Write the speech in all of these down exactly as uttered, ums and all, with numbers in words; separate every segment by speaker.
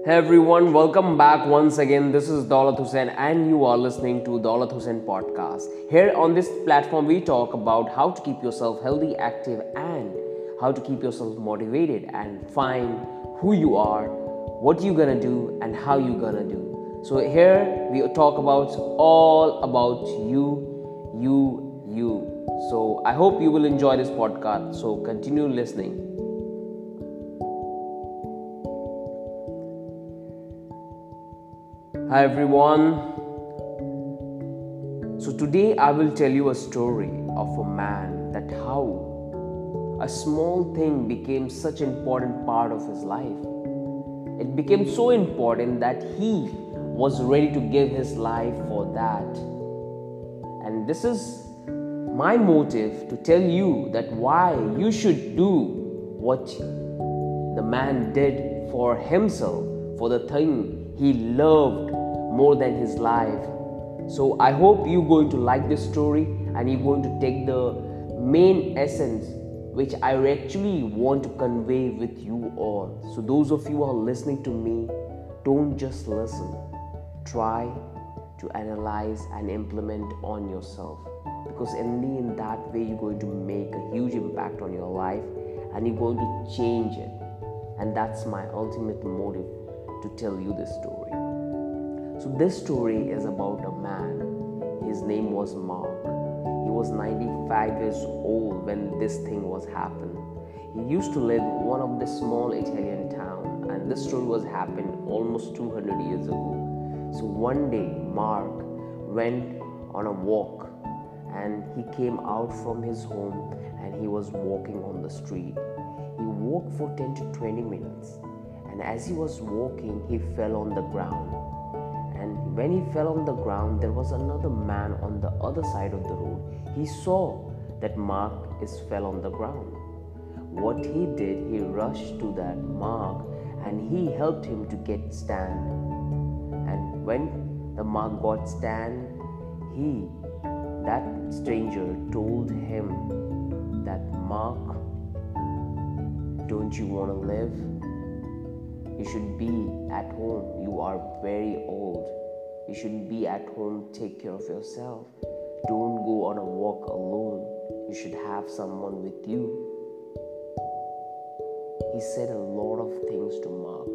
Speaker 1: Hey everyone, welcome back once again. This is Daulat Hussain, and you are listening to Daulat Hussain podcast. Here on this platform, we talk about how to keep yourself healthy, active, and how to keep yourself motivated and find who you are, what you're gonna do, and how you're gonna do. So here we talk about all about you, you, you. So I hope you will enjoy this podcast. So continue listening. Hi everyone. So today I will tell you a story of a man that how a small thing became such an important part of his life. It became so important that he was ready to give his life for that. And this is my motive to tell you that why you should do what the man did for himself, for the thing he loved more than his life. So I hope you're going to like this story and you're going to take the main essence which I actually want to convey with you all. So those of you who are listening to me, don't just listen. Try to analyze and implement on yourself, because only in that way you're going to make a huge impact on your life and you're going to change it. And that's my ultimate motive to tell you this story. So this story is about a man. His name was Mark. He was ninety-five years old when this thing was happened. He used to live in one of the small Italian town, and this story was happened almost two hundred years ago. So one day Mark went on a walk and he came out from his home and he was walking on the street. He walked for ten to twenty minutes. And as he was walking, he fell on the ground. And when he fell on the ground, there was another man on the other side of the road. He saw that Mark is fell on the ground. What he did, he rushed to that Mark and he helped him to get stand. And when the Mark got stand, he, that stranger, told him that Mark, don't you want to live? You should be at home. You are very old. You should be at home. Take care of yourself. Don't go on a walk alone. You should have someone with you. He said a lot of things to Mark,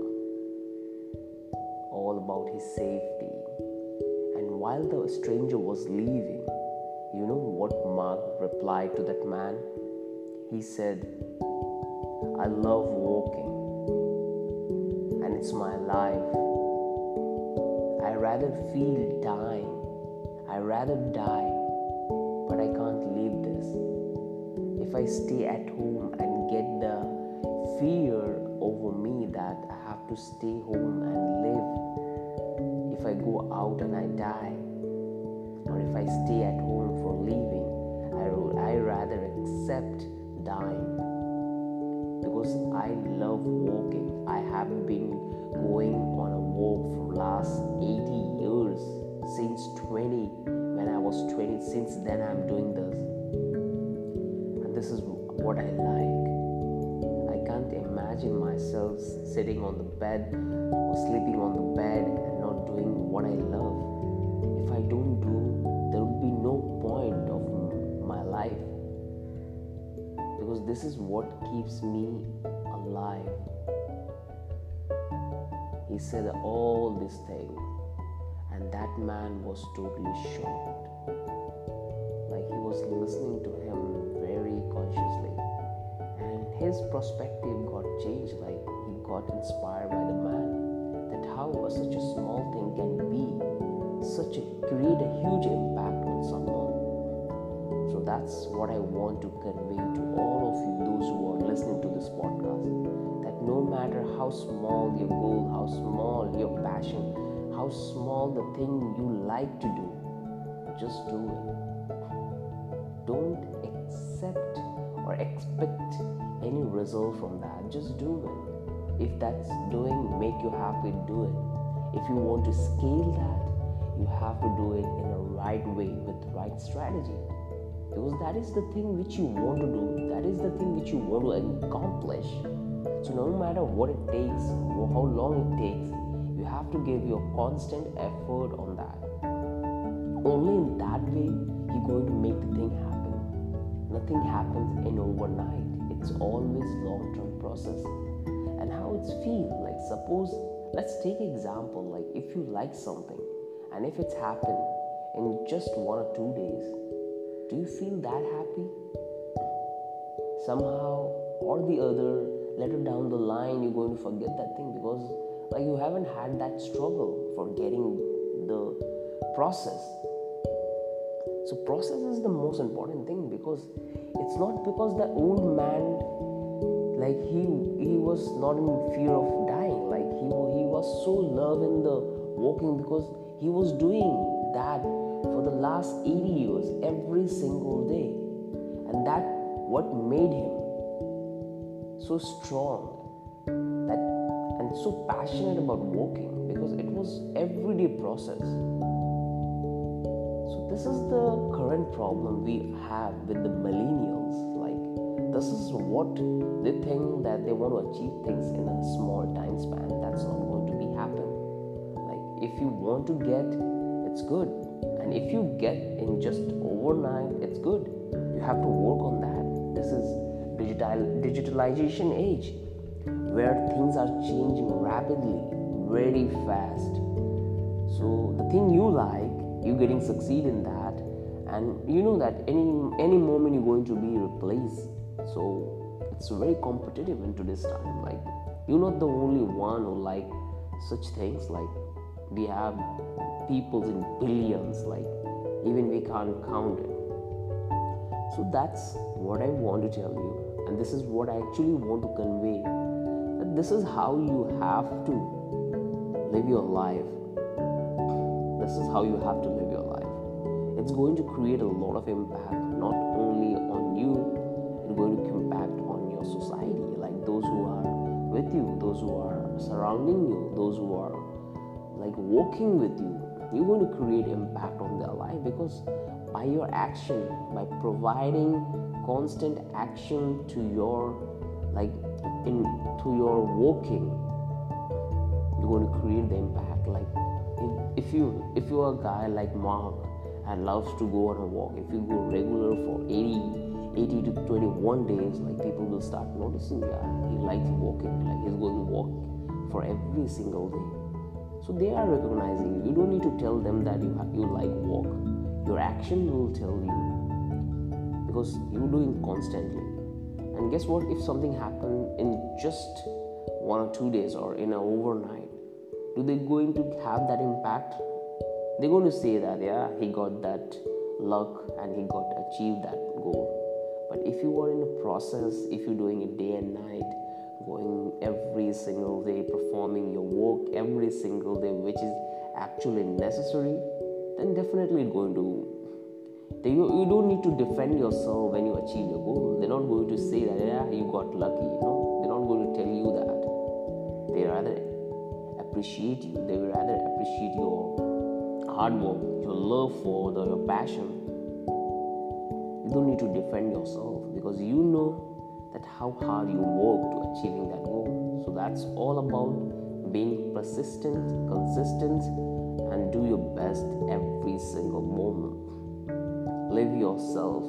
Speaker 1: all about his safety. And while the stranger was leaving, you know what Mark replied to that man? He said, I love walking. And it's my life. I rather feel dying. I rather die, but I can't leave this. If I stay at home and get the fear over me that I have to stay home and live, if I go out and I die, or if I stay at home for living, I, I rather accept dying. Because I love walking. I have been going on a walk for last eighty years, since twenty, when I was twenty. Since then I'm doing this. And this is what I like. I can't imagine myself sitting on the bed or sleeping on the bed and not doing what I love. If I don't do, there will be no point of my life. Because this is what keeps me alive. He said all these things, and that man was totally shocked. Like he was listening to him very consciously, and his perspective got changed. Like he got inspired by the man, that how such a small thing can be such a create a huge impact on someone. So that's what I want to convey to all of you, those who are listening to this podcast, that no matter how small your goal, how small your passion, how small the thing you like to do, just do it. Don't accept or expect any result from that. Just do it. If that's doing make you happy, do it. If you want to scale that, you have to do it in a right way with right strategy. Because that is the thing which you want to do. That is the thing which you want to accomplish. So no matter what it takes, or how long it takes, have to give your constant effort on that. Only in that way you're going to make the thing happen. Nothing happens in overnight. It's always long-term process. And how it's feel, like suppose, let's take an example, like if you like something and if it's happened in just one or two days, do you feel that happy? Somehow or the other, later down the line, you're going to forget that thing because like you haven't had that struggle for getting the process. So process is the most important thing, because it's not because the old man, like he he was not in fear of dying, like he he was so loving the walking because he was doing that for the last eighty years every single day, and that what made him so strong that and so passionate about walking, because it was everyday process. So this is the current problem we have with the millennials. Like this is what they think, that they want to achieve things in a small time span. That's not going to be happen. Like if you want to get, it's good, and if you get in just overnight, it's good. You have to work on that. This is digital digitalization age, where things are changing rapidly, very fast. So the thing you like, you getting succeed in that, and you know that any any moment you're going to be replaced. So it's very competitive in today's time. Like you're not the only one who like such things. Like we have people in billions, like even we can't count it. So that's what I want to tell you, and this is what I actually want to convey, that this is how you have to live your life. This is how you have to live your life. It's going to create a lot of impact, not only on you, it's going to impact on your society, like those who are with you, those who are surrounding you, those who are like walking with you. You're going to create impact on their life, because by your action, by providing constant action to your like in to your walking, you're going to create the impact. Like if, if you if you're a guy like Mark and loves to go on a walk, if you go regular for eighty to twenty-one days, like people will start noticing that he likes walking, like he's going to walk for every single day. So they are recognizing you. You don't need to tell them that you have, you like walk. Your action will tell you, because you're doing constantly. And guess what? If something happened in just one or two days or in an overnight, do they going to have that impact? They're going to say that yeah, he got that luck and he got achieved that goal. But if you are in a process, if you're doing it day and night, going every single day, performing your work every single day, which is actually necessary, then definitely it's going to, you, you don't need to defend yourself when you achieve your goal. They're not going to say that yeah, you got lucky. No, they're not going to tell you that. They rather appreciate you. They will rather appreciate your hard work, your love for the, your passion. You don't need to defend yourself, because you know that how hard you work to achieving that goal. So that's all about being persistent, consistent, and do your best every single moment. Live yourself.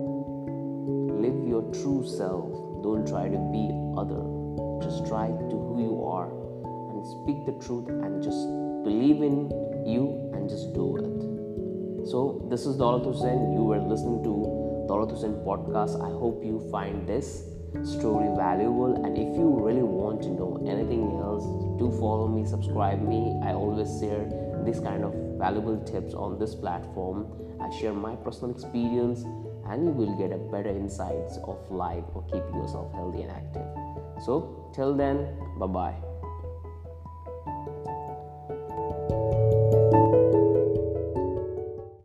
Speaker 1: Live your true self. Don't try to be other. Just try to who you are and speak the truth, and just believe in you and just do it. So this is Daulat Hussain. You were listening to Daulat Hussain podcast. I hope you find this story valuable, and if you really want to know anything else, do follow me, subscribe me. I always share this kind of valuable tips on this platform. I share my personal experience, and you will get a better insights of life or keeping yourself healthy and active. So till then, bye bye.